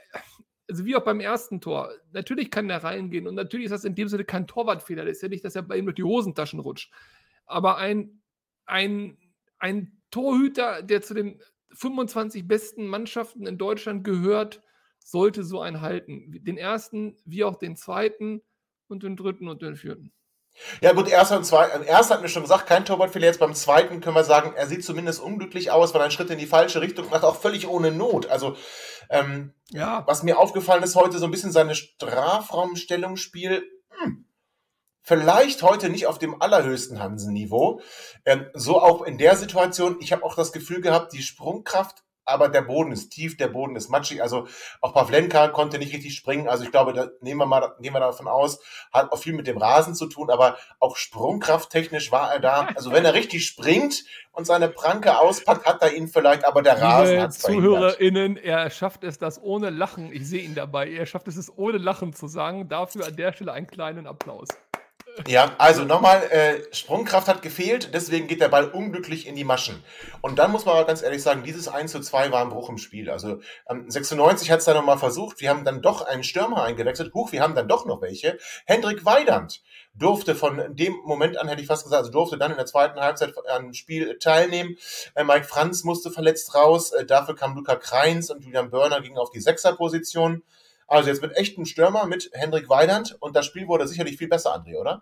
also wie auch beim ersten Tor, natürlich kann der reingehen und natürlich ist das in dem Sinne kein Torwartfehler. Das ist ja nicht, dass er bei ihm durch die Hosentaschen rutscht. Aber ein, ein, ein Torhüter, der zu den fünfundzwanzig besten Mannschaften in Deutschland gehört, sollte so einen halten. Den ersten, wie auch den zweiten und den dritten und den vierten. Ja gut, erster und zweiter, erster hat mir schon gesagt, kein Torwartfehler. Jetzt beim zweiten können wir sagen, er sieht zumindest unglücklich aus, weil er einen Schritt in die falsche Richtung macht, auch völlig ohne Not. Also ähm, Ja. was mir aufgefallen ist heute, so ein bisschen seine Strafraumstellungsspiel, hm, vielleicht heute nicht auf dem allerhöchsten Hansen-Niveau. Ähm, so auch in der Situation, ich habe auch das Gefühl gehabt, die Sprungkraft, aber der Boden ist tief, der Boden ist matschig. Also auch Pavlenka konnte nicht richtig springen. Also ich glaube, da nehmen wir mal, gehen wir davon aus, hat auch viel mit dem Rasen zu tun, aber auch sprungkrafttechnisch war er da. Also wenn er richtig springt und seine Pranke auspackt, hat er ihn vielleicht, aber der Rasen Liebe hat es verhindert. ZuhörerInnen, er schafft es, das ohne Lachen, ich sehe ihn dabei, er schafft es, es ohne Lachen zu sagen. Dafür an der Stelle einen kleinen Applaus. Ja, also nochmal, äh, Sprungkraft hat gefehlt, deswegen geht der Ball unglücklich in die Maschen. Und dann muss man aber ganz ehrlich sagen, dieses eins zu zwei war ein Bruch im Spiel. Also ähm, sechsundneunzig hat es dann nochmal versucht, wir haben dann doch einen Stürmer eingewechselt, huch, wir haben dann doch noch welche. Hendrik Weidand durfte von dem Moment an, hätte ich fast gesagt, also durfte dann in der zweiten Halbzeit am Spiel teilnehmen. Äh, Mike Franz musste verletzt raus, äh, dafür kam Luca Kreins und Julian Börner gingen auf die Sechserposition. Also jetzt mit echtem Stürmer, mit Hendrik Weidand und das Spiel wurde sicherlich viel besser, André, oder?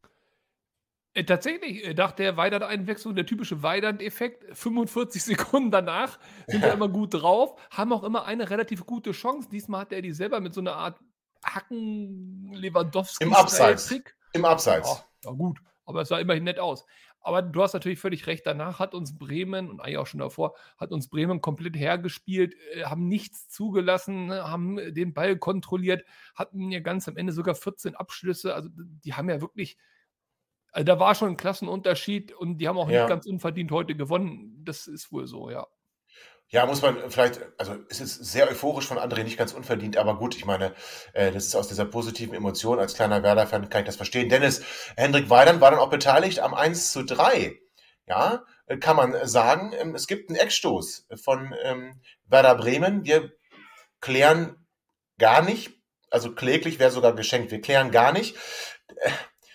Äh, tatsächlich äh, nach der Weidand-Einwechslung, der typische Weidand-Effekt, fünfundvierzig Sekunden danach sind wir immer gut drauf, haben auch immer eine relativ gute Chance. Diesmal hat er die selber mit so einer Art Hacken-Lewandowski Im Abseits. Trick. Im Abseits. Ja, ja, gut, aber es sah immerhin nett aus. Aber du hast natürlich völlig recht, danach hat uns Bremen, und eigentlich auch schon davor, hat uns Bremen komplett hergespielt, äh, haben nichts zugelassen, ne, haben den Ball kontrolliert, hatten ja ganz am Ende sogar vierzehn Abschlüsse. Also die haben ja wirklich, also da war schon ein Klassenunterschied und die haben auch Ja. nicht ganz unverdient heute gewonnen. Das ist wohl so, ja. Ja, muss man vielleicht, also es ist sehr euphorisch von André, nicht ganz unverdient, aber gut, ich meine, äh, das ist aus dieser positiven Emotion, als kleiner Werder-Fan kann ich das verstehen. Dennis, Hendrik Weidand war dann auch beteiligt am eins zu drei. Ja, äh, kann man sagen, ähm, es gibt einen Eckstoß von ähm, Werder Bremen. Wir klären gar nicht, also kläglich wäre sogar geschenkt, wir klären gar nicht. Äh,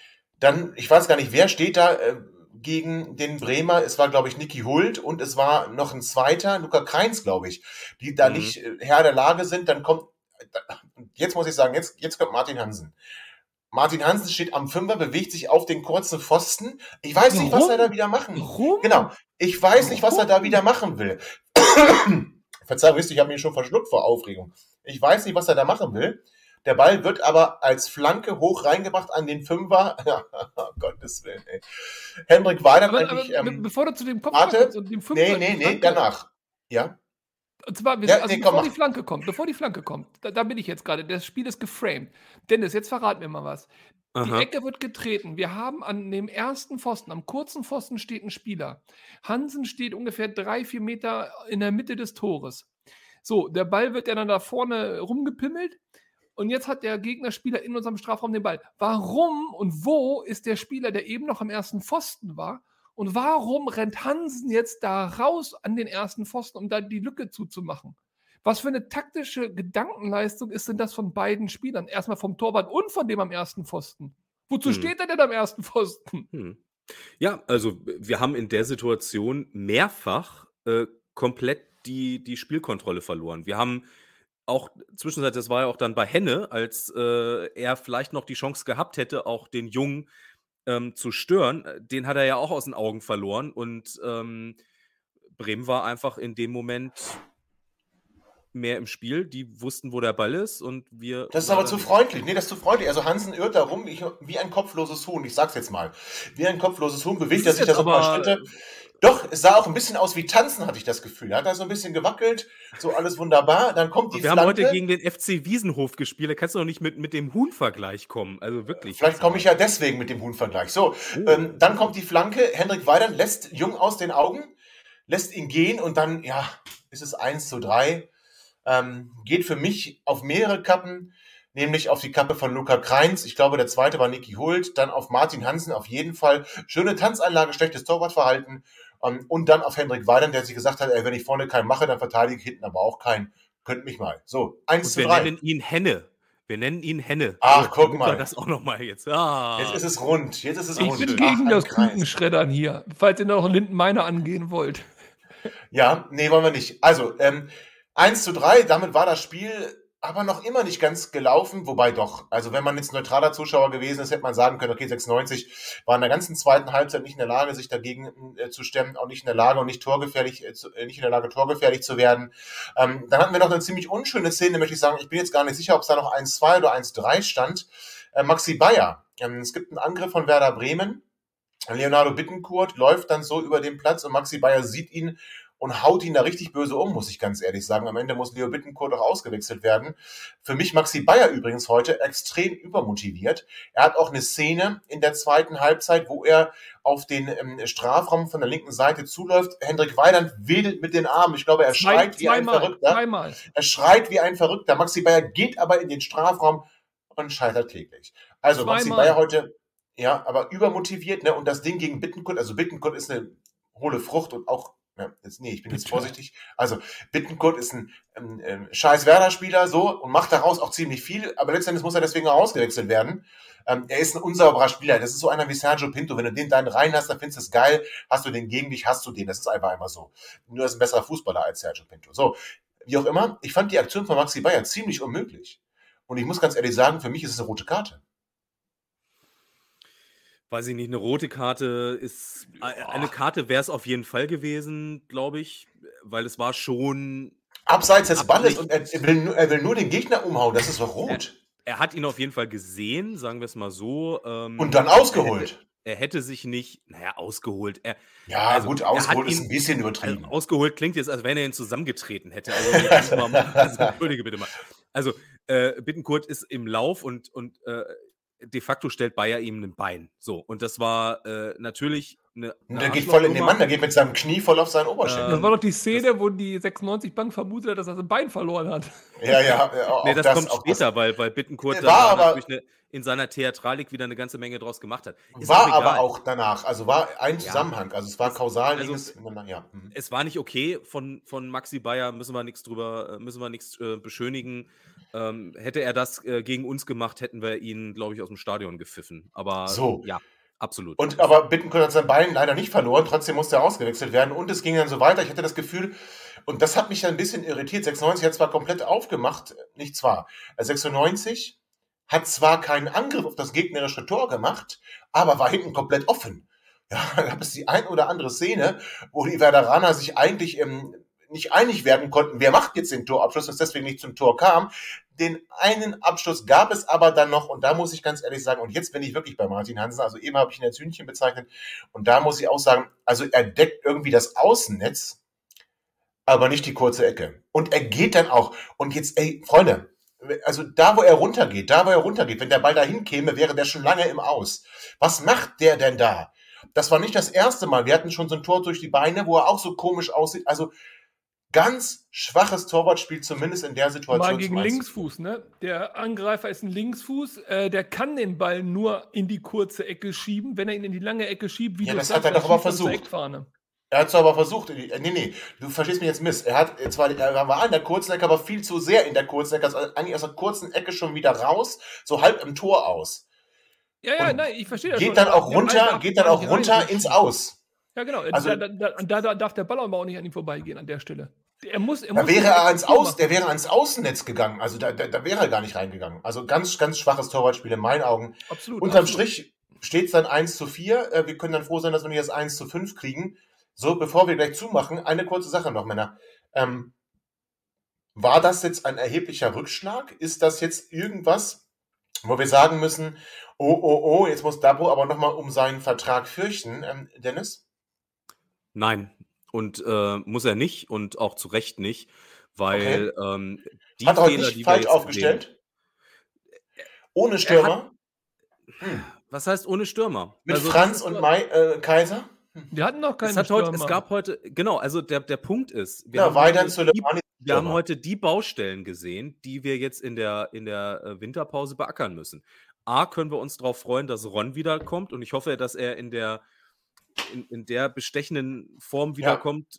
dann, ich weiß gar nicht, wer steht da äh, gegen den Bremer? Es war, glaube ich, Niki Hult und es war noch ein zweiter, Luca Kreins, glaube ich, die da Mhm. nicht äh, Herr der Lage sind. Dann kommt, jetzt muss ich sagen, jetzt, jetzt kommt Martin Hansen. Martin Hansen steht am Fünfer, bewegt sich auf den kurzen Pfosten. Ich weiß nicht, was er da wieder machen will. Warum? Genau, ich weiß nicht, was er da wieder machen will. Verzeihung, wisst ihr, ich habe mich schon verschluckt vor Aufregung. Ich weiß nicht, was er da machen will. Der Ball wird aber als Flanke hoch reingebracht an den Fünfer. Oh, Gottes Willen, ey. Hendrik Weidand Aber, eigentlich... aber Ähm, bevor du zu dem Kopf warte. kommst und dem Fünfer, nee, die nee, nee, Flanke- danach. Ja? Und zwar, wir, Ja, also nee, komm, bevor die mach. Flanke kommt, bevor die Flanke kommt, da, da bin ich jetzt gerade, das Spiel ist geframed. Dennis, jetzt verrat mir mal was. Die Aha. Ecke wird getreten. Wir haben an dem ersten Pfosten, am kurzen Pfosten steht ein Spieler. Hansen steht ungefähr drei, vier Meter in der Mitte des Tores. So, der Ball wird ja dann da vorne rumgepimmelt und jetzt hat der Gegnerspieler in unserem Strafraum den Ball. Warum und wo ist der Spieler, der eben noch am ersten Pfosten war? Und warum rennt Hansen jetzt da raus an den ersten Pfosten, um da die Lücke zuzumachen? Was für eine taktische Gedankenleistung ist denn das von beiden Spielern? Erstmal vom Torwart und von dem am ersten Pfosten. Wozu Hm. steht er denn am ersten Pfosten? Hm. Ja, also wir haben in der Situation mehrfach äh, komplett die, die Spielkontrolle verloren. Wir haben auch zwischenzeitlich, das war ja auch dann bei Henne, als äh, er vielleicht noch die Chance gehabt hätte, auch den Jungen ähm, zu stören, äh, den hat er ja auch aus den Augen verloren und ähm, Bremen war einfach in dem Moment mehr im Spiel. Die wussten, wo der Ball ist und wir... Das ist aber zu freundlich. Nee, das ist zu freundlich. Also Hansen irrt da rum ich, wie ein kopfloses Huhn. Ich sag's jetzt mal. Wie ein kopfloses Huhn bewegt er Das ist sich da so jetzt ein paar aber- Schritte. Doch, es sah auch ein bisschen aus wie Tanzen, hatte ich das Gefühl. Er hat da so ein bisschen gewackelt, so alles wunderbar. Dann kommt die Wir haben Flanke. heute gegen den F C Wiesenhof gespielt, da kannst du doch nicht mit, mit dem Huhn-Vergleich kommen. Also wirklich. Vielleicht komme ich ja deswegen mit dem Huhn-Vergleich. So, Oh. ähm, dann kommt die Flanke. Hendrik Weidand lässt Jung aus den Augen, lässt ihn gehen und dann, ja, ist es eins zu drei. Ähm, geht für mich auf mehrere Kappen, nämlich auf die Kappe von Luca Kreins. Ich glaube, der zweite war Niki Hult. Dann auf Martin Hansen auf jeden Fall. Schöne Tanzanlage, schlechtes Torwartverhalten. Ähm, und dann auf Hendrik Weidand, der sich gesagt hat, ey, wenn ich vorne keinen mache, dann verteidige ich hinten aber auch keinen. Könnt mich mal. So, eins Und zu wir drei. nennen ihn Henne. Wir nennen ihn Henne. Ach, So, guck damit mal. wir das auch nochmal jetzt. Ah. Jetzt ist es rund. Jetzt ist es Ich rund. bin Ach, gegen ein das Kreis. Kuchenschreddern hier, falls ihr noch Lindenmeiner angehen wollt. Ja, nee, wollen wir nicht. Also, ähm, eins zu drei, damit war das Spiel aber noch immer nicht ganz gelaufen, wobei doch, also wenn man jetzt neutraler Zuschauer gewesen ist, hätte man sagen können, okay, sechsundneunzig war in der ganzen zweiten Halbzeit nicht in der Lage, sich dagegen äh, zu stemmen, auch nicht in der Lage und nicht torgefährlich, äh, zu, äh, nicht in der Lage, torgefährlich zu werden. Ähm, dann hatten wir noch eine ziemlich unschöne Szene, möchte ich sagen, ich bin jetzt gar nicht sicher, ob es da noch eins zwei oder eins drei stand. Äh, Maxi Bayer, ähm, es gibt einen Angriff von Werder Bremen, Leonardo Bittencourt läuft dann so über den Platz und Maxi Bayer sieht ihn und haut ihn da richtig böse um, muss ich ganz ehrlich sagen. Am Ende muss Leo Bittencourt auch ausgewechselt werden. Für mich Maxi Bayer übrigens heute extrem übermotiviert. Er hat auch eine Szene in der zweiten Halbzeit, wo er auf den ähm, Strafraum von der linken Seite zuläuft. Hendrik Weidand wedelt mit den Armen. Ich glaube, er Zwei- schreit wie ein zweimal, Verrückter. zweimal. Er schreit wie ein Verrückter. Maxi Bayer geht aber in den Strafraum und scheitert kläglich. Also Maxi Zweimal. Bayer heute, ja, aber übermotiviert, ne? Und das Ding gegen Bittencourt, also Bittencourt ist eine hohle Frucht und auch, ja, jetzt, nee, ich bin jetzt Bitte. vorsichtig. Also Bittencourt ist ein ähm, ähm, scheiß Werder-Spieler so und macht daraus auch ziemlich viel, aber letztendlich muss er deswegen auch ausgewechselt werden. Ähm, er ist ein unsauberer Spieler. Das ist so einer wie Sergio Pinto. Wenn du den dann rein hast, dann findest du es geil. Hast du den gegen dich, hast du den. Das ist einfach einmal so. Nur er ist ein besserer Fußballer als Sergio Pinto. So, wie auch immer, ich fand die Aktion von Maxi Bayer ziemlich unmöglich. Und ich muss ganz ehrlich sagen, für mich ist es eine rote Karte. Weiß ich nicht, eine rote Karte ist. Eine Karte wäre es auf jeden Fall gewesen, glaube ich, weil es war schon. Abseits des Balles Absicht. und er, er, will, nur- er will nur den Gegner umhauen. Das ist doch rot. Er hat ihn auf jeden Fall gesehen, sagen wir es mal so. Ähm, Und dann ausgeholt. er hätte sich nicht, naja, ausgeholt. Er, Ja, also, gut, er hat ausgeholt ist ihn- ein bisschen Also, übertrieben. ausgeholt klingt jetzt, als wenn er ihn zusammengetreten hätte. Also, jetzt mal, also, entschuldige bitte mal. Also, äh, Bittencourt ist im Lauf und, und äh, de facto stellt Bayer ihm ein Bein. So, und das war äh, natürlich eine. Und eine der geht voll in den Arschlochnummer. Mann, der geht mit seinem Knie voll auf seinen Oberschenkel. Das war doch die Szene, wo die sechsundneunzig-Bank vermutet hat, dass er sein Bein verloren hat. Ja, ja, ja, auch Nee, das, das, kommt auch später, weil, weil Bittencourt War dann da aber- natürlich eine, in seiner Theatralik wieder eine ganze Menge draus gemacht hat. das Ist war auch egal. aber auch danach, also war ein Ja. Zusammenhang, also es war kausal, Also- ging es miteinander, ja. Mhm. Es war nicht okay von, von Maxi Bayer, müssen wir nichts drüber, äh, müssen wir nichts äh, beschönigen. Ähm, hätte er das äh, gegen uns gemacht, hätten wir ihn, glaube ich, aus dem Stadion gepfiffen. Aber So. ja, absolut. Und aber Bittencourt hat sein Bein leider nicht verloren, trotzdem musste er ausgewechselt werden und es ging dann so weiter. Ich hatte das Gefühl, und das hat mich dann ein bisschen irritiert, sechsundneunzig hat zwar komplett aufgemacht, nicht zwar, also sechsundneunzig hat zwar keinen Angriff auf das gegnerische Tor gemacht, aber war hinten komplett offen. Ja, da gab es die ein oder andere Szene, wo die Werderaner sich eigentlich ähm, nicht einig werden konnten, wer macht jetzt den Torabschluss und es deswegen nicht zum Tor kam. Den einen Abschluss gab es aber dann noch und da muss ich ganz ehrlich sagen, und jetzt bin ich wirklich bei Martin Hansen, also eben habe ich ihn als Hühnchen bezeichnet und da muss ich auch sagen, also er deckt irgendwie das Außennetz, aber nicht die kurze Ecke. Und er geht dann auch, und jetzt, ey, Freunde, also da, wo er runtergeht, da, wo er runtergeht, wenn der Ball dahin käme, wäre der schon lange im Aus. Was macht der denn da? Das war nicht das erste Mal. Wir hatten schon so ein Tor durch die Beine, wo er auch so komisch aussieht. Also ganz schwaches Torwartspiel, zumindest in der Situation. Mal gegen zum Linksfuß, ne? Der Angreifer ist ein Linksfuß, äh, der kann den Ball nur in die kurze Ecke schieben, wenn er ihn in die lange Ecke schiebt, wie Ja, du das sagst, hat er dann doch aber schießt er zur versucht. Eckfahne. Er hat es aber versucht. Nee, nee, du verstehst mich jetzt miss. Er hat zwar, er war an der kurzen Ecke, aber viel zu sehr in der kurzen Ecke, also eigentlich aus der kurzen Ecke schon wieder raus, so halb im Tor aus. Ja, ja, Und nein, ich verstehe das Geht schon. dann auch Der Ball runter, darf geht dann gar auch nicht runter rein. ins Aus. Ja, genau. Also- da, da, da, da darf der Ball aber auch nicht an ihm vorbeigehen an der Stelle. Er muss, er Da muss wäre die er ans Ecke Aus, machen. der wäre ans Außennetz gegangen. Also da, da, da wäre er gar nicht reingegangen. Also ganz, ganz schwaches Torwartspiel in meinen Augen. Absolut. Unterm absolut. Strich steht es dann eins zu vier. Äh, Wir können dann froh sein, dass wir nicht das eins zu fünf kriegen. So, bevor wir gleich zumachen, eine kurze Sache noch, Männer. Ähm, war das jetzt ein erheblicher Rückschlag? Ist das jetzt irgendwas, wo wir sagen müssen, oh, oh, oh, jetzt muss Dabo aber nochmal um seinen Vertrag fürchten, ähm, Dennis? Nein. Und äh, muss er nicht und auch zu Recht nicht, weil ähm, die Hat er heute Fehler, nicht die wir falsch jetzt aufgestellt? Ohne Er Stürmer? Hm. Gesehen, was heißt ohne Stürmer? Mit Also, das Franz ist und doch- Mai, äh, Kaiser? Wir hatten noch keine Es, hat heute, es Stürmer. gab heute, genau, also der, der Punkt ist, wir, Ja, haben, Weidern, heute die, Soleimani, wir haben Stürmer. heute die Baustellen gesehen, die wir jetzt in der, in der äh, Winterpause beackern müssen. A, können wir uns darauf freuen, dass Ron wiederkommt und ich hoffe, dass er in der, in, in der bestechenden Form wiederkommt.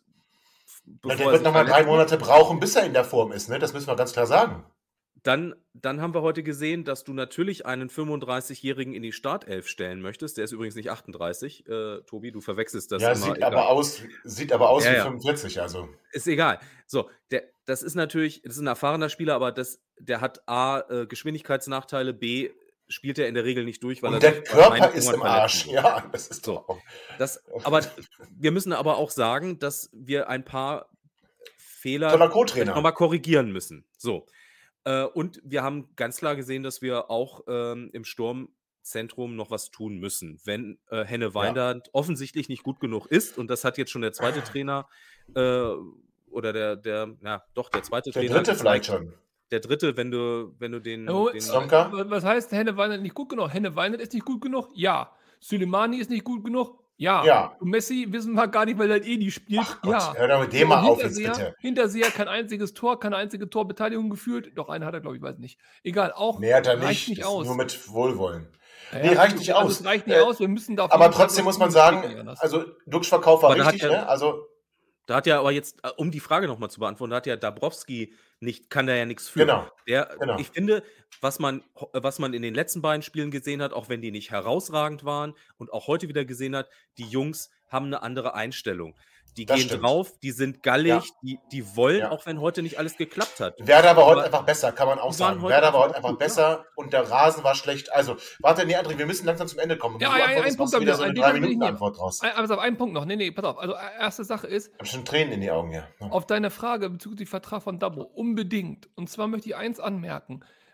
Ja, der er wird sich nochmal drei verletzt. Monate brauchen, bis er in der Form ist, ne? Das müssen wir ganz klar sagen. Dann, dann haben wir heute gesehen, dass du natürlich einen fünfunddreißigjährigen in die Startelf stellen möchtest. Der ist übrigens nicht achtunddreißig, äh, Tobi, du verwechselst das ja, immer. sieht egal. aber aus, sieht aber aus Ja, wie ja. fünfundvierzig, also. Ist egal. So, der, das ist natürlich, das ist ein erfahrener Spieler, aber das, der hat A, äh, Geschwindigkeitsnachteile, B, spielt er in der Regel nicht durch, weil Und er der sich bei Körper meinen ist Fingern im Arsch. verletzen wird. Ja, das ist So. doch. Das, aber wir müssen aber auch sagen, dass wir ein paar Fehler Toller Co-Trainer. nochmal korrigieren müssen. So. Äh, und wir haben ganz klar gesehen, dass wir auch ähm, im Sturmzentrum noch was tun müssen. Wenn äh, Henne Weindert offensichtlich nicht gut genug ist, und das hat jetzt schon der zweite Trainer äh, oder der, der, ja, doch, der zweite Der Trainer. dritte vielleicht gezeigt. schon. Der dritte, wenn du, wenn du den. Oh, den Slomka? Was heißt, Henne Weidert nicht gut genug? Henne Weidert ist nicht gut genug? Ja. Soleimani ist nicht gut genug? Ja. Ja. Und Messi wissen wir gar nicht, weil er eh nicht spielt? Ach Gott, ja. hör doch mit dem mal Und auf jetzt Hinterseher- bitte. Hinterseher kein einziges Tor, keine einzige Torbeteiligung geführt. Doch, eine hat er, glaube ich, weiß nicht. Egal, auch Nee, hat er reicht nicht. nicht Ist aus. nur mit Wohlwollen. Ja, Nee, reicht nicht also aus. Es reicht nicht Äh, aus, wir müssen da auf Aber jeden Fall trotzdem was muss man tun, das geht sagen, nicht anders. also Duxch-Verkauf war Aber da hat richtig, er- ne? Also, Da hat ja aber jetzt, äh, um die Frage nochmal zu beantworten, da hat ja Dabrowski nicht, kann da ja nichts für. genau. Der, Genau. Ich finde, was man, ho- was man in den letzten beiden Spielen gesehen hat, auch wenn die nicht herausragend waren und auch heute wieder gesehen hat, die Jungs haben eine andere Einstellung. Die Das gehen stimmt. drauf, die sind gallig, Ja. die, die wollen, Ja. auch wenn heute nicht alles geklappt hat. Werder war heute Aber- einfach besser, kann man auch Die waren sagen. heute Werder war einfach heute einfach gut, besser und der Rasen war schlecht. Also, warte, nee, André, wir müssen langsam zum Ende kommen. Ja, Du ja, antwortest, einen Punkt machst habe ich wieder noch. so eine Den drei will ich Minuten nehmen. Antwort raus. Ein- Aber auf einen Punkt noch. Nee, nee, pass auf. Also, äh, erste Sache ist, Ich habe schon Tränen in die Augen hier. Ja. auf deine Frage bezüglich Vertrag von Dabo, unbedingt. Und zwar möchte ich eins anmerken.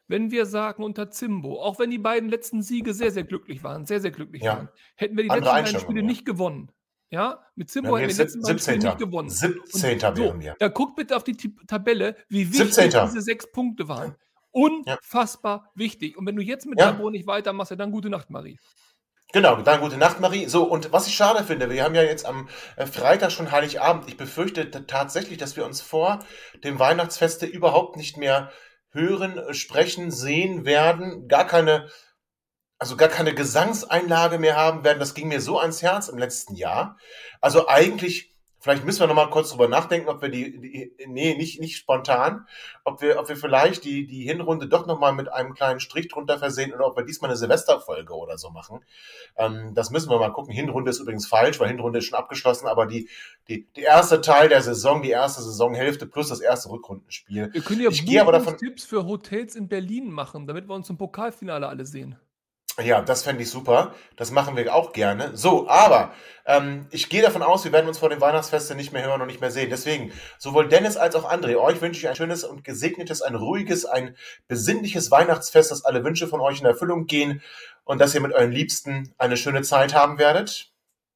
wenn wir sagen unter Zimbo, auch wenn die beiden letzten Siege sehr, sehr glücklich waren, sehr, sehr glücklich Ja. waren, hätten wir die Andere letzten beiden Einstellung, Spiele ja. nicht gewonnen. Ja, mit Zimbo Ja, hätten wir die jetzt letzten beiden Spiele siebzehnter nicht gewonnen. siebzehnter Und so, wären wir. da guckt bitte auf die Ti- Tabelle, wie wichtig siebzehnter diese sechs Punkte waren. Unfassbar wichtig. Und wenn du jetzt mit Ja. Labo nicht weitermachst, ja, dann gute Nacht, Marie. Genau, dann gute Nacht, Marie. So, und was ich schade finde, wir haben ja jetzt am äh, Freitag schon Heiligabend. Ich befürchte t- tatsächlich, dass wir uns vor dem Weihnachtsfeste überhaupt nicht mehr hören, äh, sprechen, sehen werden. Gar keine, also gar keine Gesangseinlage mehr haben werden. Das ging mir so ans Herz im letzten Jahr. Also eigentlich, vielleicht müssen wir noch mal kurz drüber nachdenken, ob wir die, die nee, nicht, nicht spontan, ob wir, ob wir vielleicht die, die Hinrunde doch noch mal mit einem kleinen Strich drunter versehen oder ob wir diesmal eine Silvesterfolge oder so machen. Ähm, das müssen wir mal gucken. Hinrunde ist übrigens falsch, weil Hinrunde ist schon abgeschlossen, aber die, die, die erste Teil der Saison, die erste Saisonhälfte plus das erste Rückrundenspiel. Wir können ja Ich gehe aber davon, Tipps für Hotels in Berlin machen, damit wir uns im Pokalfinale alle sehen. ja, das fände ich super. Das machen wir auch gerne. So, aber ähm, ich gehe davon aus, wir werden uns vor dem Weihnachtsfeste nicht mehr hören und nicht mehr sehen. Deswegen, sowohl Dennis als auch André, euch wünsche ich ein schönes und gesegnetes, ein ruhiges, ein besinnliches Weihnachtsfest, dass alle Wünsche von euch in Erfüllung gehen und dass ihr mit euren Liebsten eine schöne Zeit haben werdet.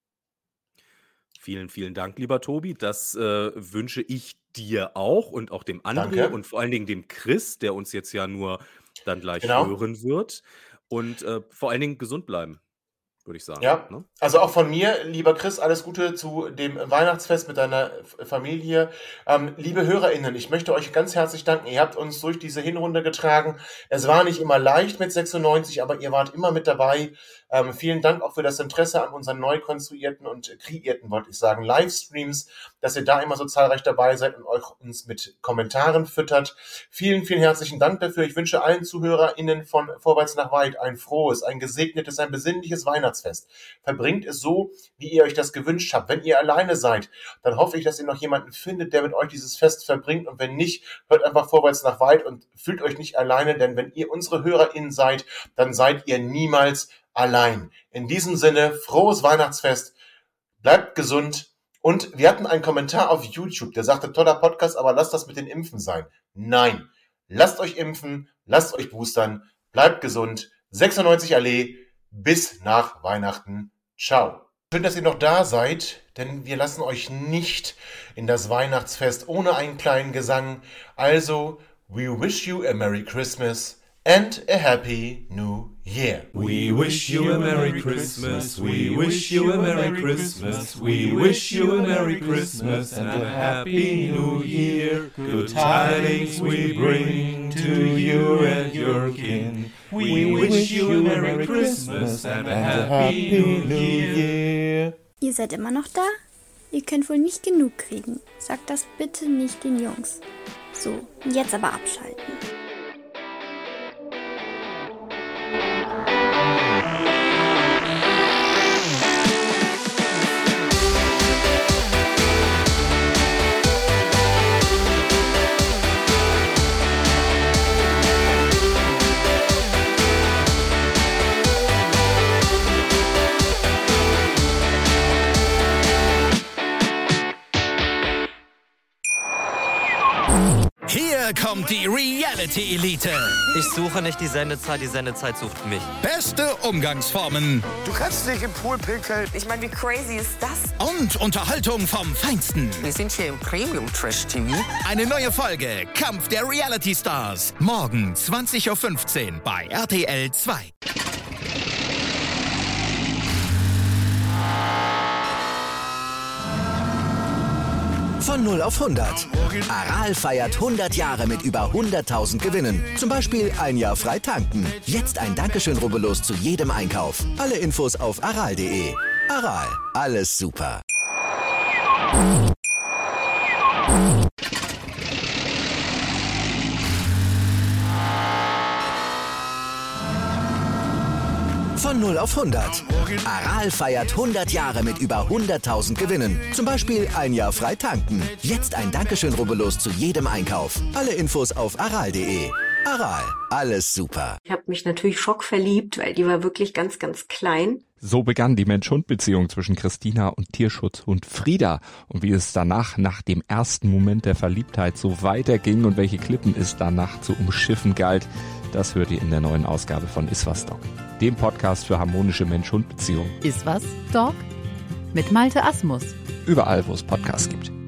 Vielen, vielen Dank, lieber Tobi. Das äh, wünsche ich dir auch und auch dem André Danke. und vor allen Dingen dem Chris, der uns jetzt ja nur dann gleich Genau. hören wird. Und äh, vor allen Dingen gesund bleiben, würde ich sagen. Ja, Ne? also auch von mir, lieber Chris, alles Gute zu dem Weihnachtsfest mit deiner F- Familie. Ähm, liebe HörerInnen, ich möchte euch ganz herzlich danken. Ihr habt uns durch diese Hinrunde getragen. Es war nicht immer leicht mit sechsundneunzig, aber ihr wart immer mit dabei. Ähm, vielen Dank auch für das Interesse an unseren neu konstruierten und kreierten, wollte ich sagen, Livestreams, dass ihr da immer so zahlreich dabei seid und euch uns mit Kommentaren füttert. Vielen, vielen herzlichen Dank dafür. Ich wünsche allen ZuhörerInnen von Vorwärts nach Weit ein frohes, ein gesegnetes, ein besinnliches Weihnachtsfest. Verbringt es so, wie ihr euch das gewünscht habt. Wenn ihr alleine seid, dann hoffe ich, dass ihr noch jemanden findet, der mit euch dieses Fest verbringt. Und wenn nicht, hört einfach Vorwärts nach Weit und fühlt euch nicht alleine, denn wenn ihr unsere HörerInnen seid, dann seid ihr niemals allein. In diesem Sinne, frohes Weihnachtsfest, bleibt gesund. Und wir hatten einen Kommentar auf YouTube, der sagte, toller Podcast, aber lasst das mit den Impfen sein. Nein, lasst euch impfen, lasst euch boostern, bleibt gesund. sechsundneunzig Allee, bis nach Weihnachten. Ciao. Schön, dass ihr noch da seid, denn wir lassen euch nicht in das Weihnachtsfest ohne einen kleinen Gesang. Also, we wish you a Merry Christmas and a Happy New Year. We wish you a Merry Christmas, we wish you a Merry Christmas, we wish you a Merry Christmas and a Happy New Year. Good tidings we bring to you and your kin. We wish you a Merry Christmas and a Happy New Year. Ihr seid immer noch da? Ihr könnt wohl nicht genug kriegen. Sagt das bitte nicht den Jungs. So, jetzt aber abschalten. Hier kommt die Reality Elite. Ich suche nicht die Sendezeit, die Sendezeit sucht mich. Beste Umgangsformen Du kannst nicht im Pool pinkeln. Ich meine, wie crazy ist das? und Unterhaltung vom Feinsten. Wir sind hier im Premium Trash T V. Eine neue Folge Kampf der Reality Stars. Morgen zwanzig Uhr fünfzehn bei R T L zwei. Von null auf hundert. Aral feiert hundert Jahre mit über hunderttausend Gewinnen. Zum Beispiel ein Jahr frei tanken. Jetzt ein Dankeschön, rubbellos zu jedem Einkauf. Alle Infos auf aral punkt de. Aral, alles super. Von null auf hundert. Aral feiert hundert Jahre mit über hunderttausend Gewinnen. Zum Beispiel ein Jahr frei tanken. Jetzt ein Dankeschön, rubbellos zu jedem Einkauf. Alle Infos auf aral punkt de. Aral, alles super. Ich habe mich natürlich schockverliebt, weil die war wirklich ganz, ganz klein. So begann die Mensch-Hund-Beziehung zwischen Christina und Tierschutzhund Frieda. Und wie es danach, nach dem ersten Moment der Verliebtheit, so weiterging und welche Klippen es danach zu umschiffen galt, das hört ihr in der neuen Ausgabe von Iswas Dog, dem Podcast für harmonische Mensch-Hund-Beziehungen. Iswas Dog? Mit Malte Asmus. Überall, wo es Podcasts gibt.